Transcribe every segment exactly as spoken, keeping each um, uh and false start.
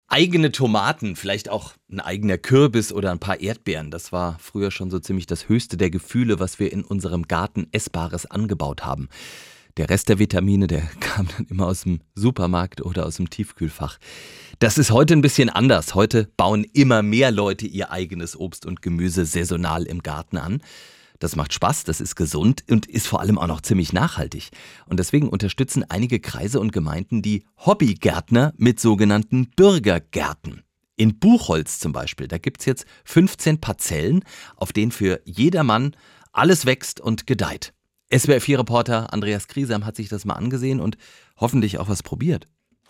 Eigene Tomaten, vielleicht auch ein eigener Kürbis oder ein paar Erdbeeren. Das war früher schon so ziemlich das höchste der Gefühle, was wir in unserem Garten Essbares angebaut haben. Der Rest der Vitamine, der kam dann immer aus dem Supermarkt oder aus dem Tiefkühlfach. Das ist heute ein bisschen anders. Heute bauen immer mehr Leute ihr eigenes Obst und Gemüse saisonal im Garten an. Das macht Spaß, das ist gesund und ist vor allem auch noch ziemlich nachhaltig. Und deswegen unterstützen einige Kreise und Gemeinden die Hobbygärtner mit sogenannten Bürgergärten. In Buchholz zum Beispiel, da gibt's jetzt fünfzehn Parzellen, auf denen für jedermann alles wächst und gedeiht. S W R vier Reporter Andreas Griesam hat sich das mal angesehen und hoffentlich auch was probiert.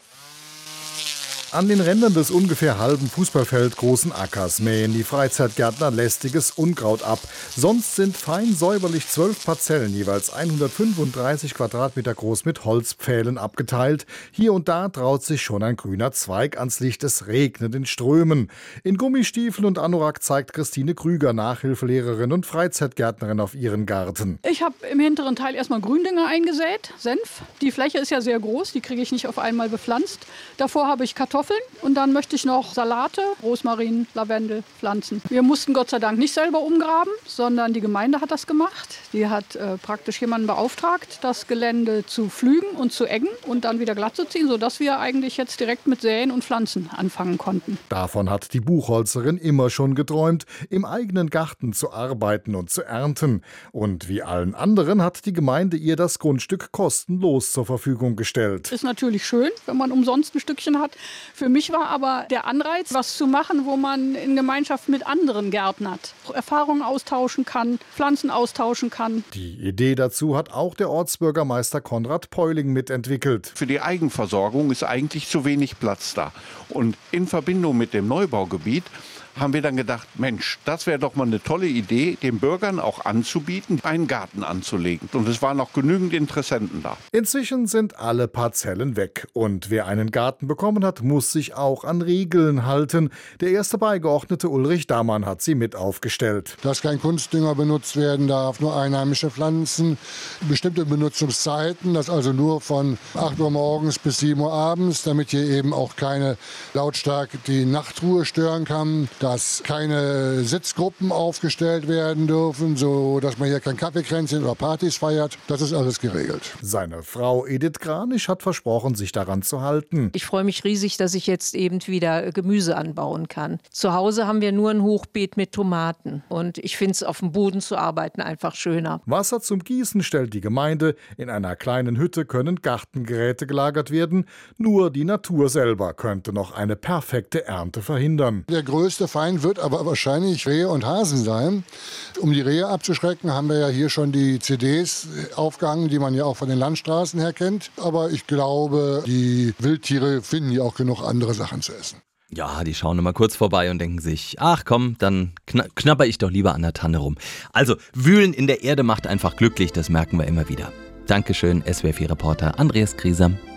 An den Rändern des ungefähr halben Fußballfeld großen Ackers mähen die Freizeitgärtner lästiges Unkraut ab. Sonst sind fein säuberlich zwölf Parzellen, jeweils hundertfünfunddreißig Quadratmeter groß, mit Holzpfählen abgeteilt. Hier und da traut sich schon ein grüner Zweig ans Licht. Es regnet in Strömen. In Gummistiefeln und Anorak zeigt Christine Krüger, Nachhilfelehrerin und Freizeitgärtnerin, auf ihren Garten. Ich habe im hinteren Teil erstmal Gründünger eingesät, Senf. Die Fläche ist ja sehr groß, die kriege ich nicht auf einmal bepflanzt. Davor habe ich Kartoffeln. Und dann möchte ich noch Salate, Rosmarin, Lavendel pflanzen. Wir mussten Gott sei Dank nicht selber umgraben, sondern die Gemeinde hat das gemacht. Die hat äh, praktisch jemanden beauftragt, das Gelände zu pflügen und zu eggen und dann wieder glatt zu ziehen, sodass wir eigentlich jetzt direkt mit Säen und Pflanzen anfangen konnten. Davon hat die Buchholzerin immer schon geträumt, im eigenen Garten zu arbeiten und zu ernten. Und wie allen anderen hat die Gemeinde ihr das Grundstück kostenlos zur Verfügung gestellt. Ist natürlich schön, wenn man umsonst ein Stückchen hat. Für mich war aber der Anreiz, was zu machen, wo man in Gemeinschaft mit anderen gärtnert, Erfahrungen austauschen kann, Pflanzen austauschen kann. Die Idee dazu hat auch der Ortsbürgermeister Konrad Peuling mitentwickelt. Für die Eigenversorgung ist eigentlich zu wenig Platz da. Und in Verbindung mit dem Neubaugebiet haben wir dann gedacht, Mensch, das wäre doch mal eine tolle Idee, den Bürgern auch anzubieten, einen Garten anzulegen. Und es waren noch genügend Interessenten da. Inzwischen sind alle Parzellen weg. Und wer einen Garten bekommen hat, muss sich auch an Regeln halten. Der erste Beigeordnete Ulrich Dammann hat sie mit aufgestellt. Dass kein Kunstdünger benutzt werden darf, nur einheimische Pflanzen, bestimmte Benutzungszeiten, das also nur von acht Uhr morgens bis sieben Uhr abends, damit hier eben auch keine lautstark die Nachtruhe stören kann. Dass keine Sitzgruppen aufgestellt werden dürfen, so dass man hier kein Kaffeekränzchen oder Partys feiert. Das ist alles geregelt. Seine Frau Edith Kranisch hat versprochen, sich daran zu halten. Ich freue mich riesig, dass ich jetzt eben wieder Gemüse anbauen kann. Zu Hause haben wir nur ein Hochbeet mit Tomaten. Und ich finde es, auf dem Boden zu arbeiten, einfach schöner. Wasser zum Gießen stellt die Gemeinde. In einer kleinen Hütte können Gartengeräte gelagert werden. Nur die Natur selber könnte noch eine perfekte Ernte verhindern. Der größte Feind wird aber wahrscheinlich Rehe und Hasen sein. Um die Rehe abzuschrecken, haben wir ja hier schon die C Ds aufgehangen, die man ja auch von den Landstraßen her kennt. Aber ich glaube, die Wildtiere finden ja auch genug andere Sachen zu essen. Ja, die schauen immer kurz vorbei und denken sich, ach komm, dann kna- knabber ich doch lieber an der Tanne rum. Also, Wühlen in der Erde macht einfach glücklich, das merken wir immer wieder. Dankeschön, S W R vier Reporter Andreas Griesam.